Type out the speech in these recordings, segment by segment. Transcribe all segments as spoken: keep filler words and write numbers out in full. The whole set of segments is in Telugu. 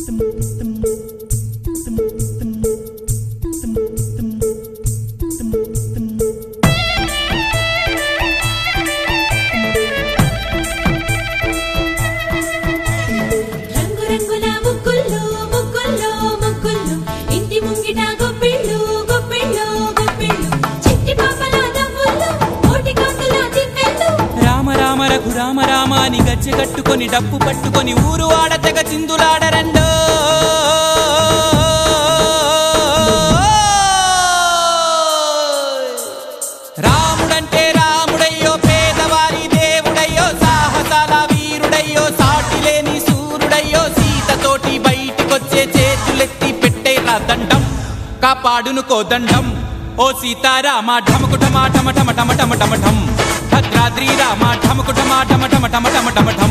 రామ రామాని గచ్చె కట్టుకొని డప్పు పట్టుకొని ఊరు ఆడతెగ చిందులాడరండో రాముడంటే రాముడయ్యో పేదవారి దేవుడయ్యో సాహసాల వీరుడయ్యో సాటిలేని సూర్యుడయ్యో సీతతోటి బయటికొచ్చే చేతులెత్తి పెట్టేరా దండం కాపాడును కోదండం ఓ సీతారామ ఢమకు ఢమా ఢమ ఢమ ఢమ ఢమ ఢమ ఢం భద్రాద్రి రామ ఢమకు ఢమా ఢమ ఢమ ఢమ ఢమ ఢమ ఢం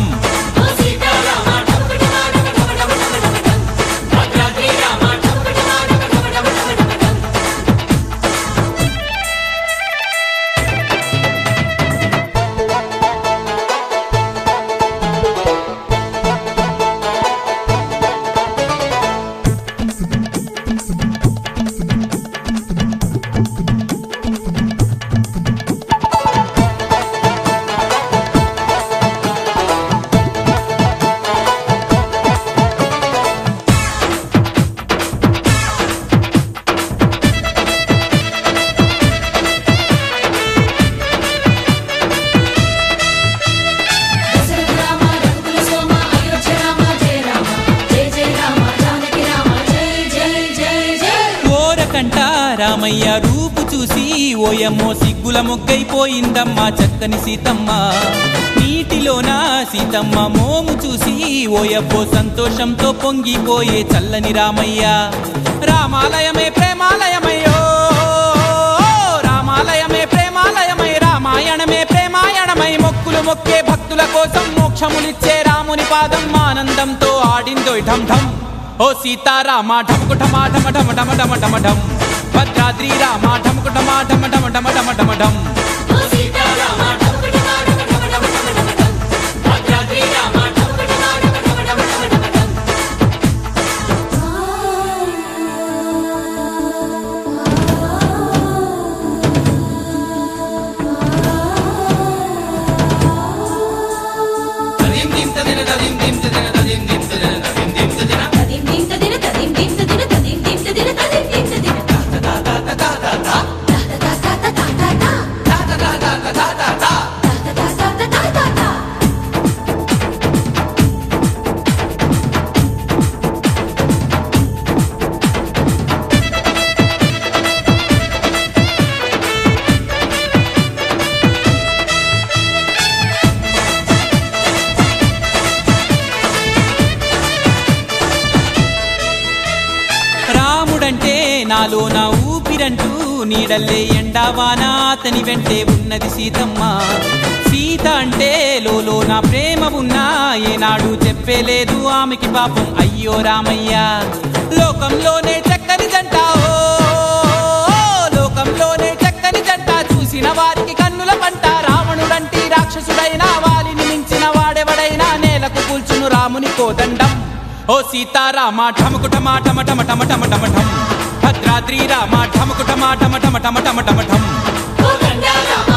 రామయ్య రూపు చూసి ఓయమ్మో సిగ్గుల మొగ్గైపోయిందమ్మా చక్కని సీతమ్మ నీటిలోన సీతమ్మ మోము చూసి ఓయబ్బో సంతోషంతో పొంగిపోయే చల్లని రామయ్య రామాలయమే ప్రేమాలయమయ్యో రామాలయమే ప్రేమాలయమై రామాయణమే ప్రేమాయణమై మొక్కులు మొక్కే భక్తుల కోసం మోక్షములిచ్చే రాముని పాదం ఆనందంతో ఆడిందోయ్ ఢం ఢం ఓ సీతారామ ఢమకు ఢమా ఢమ ఢమ ఢమ ఢమ ఢమ ఢం భద్రాద్రి రామ ఢమకు ఢమా ఢమ ఢమ ఢమ ఢమ ఢమ ఢం రాముడంటే నాలో నా ఊపిరంటూ నీడల్లే ఎండావాన అతని వెంటే ఉన్నది సీతమ్మ సీత అంటే లోలో నా ప్రేమ ఉన్నా ఏనాడు చెప్పలేదు ఆమెకి పాపం అయ్యో రామయ్య లోకంలోనే చక్కని జంట ఓ లోకంలోనే చక్కని జంట చూసిన వారికి కన్నుల పంట రావణుడంటి రాక్షసుడైనా వాలిని మించిన వాడెవడైనా నేలకు కూల్చును రాముని కోదండం ఓ సీతారామ ఢమకు ఢమా ఢమ ఢమ ఢమ ఢమ ఢమ ఢం భద్రాద్రి రామ ఢమకు ఢమా ఢమ ఢమ ఢమ ఢమ ఢమ ఢం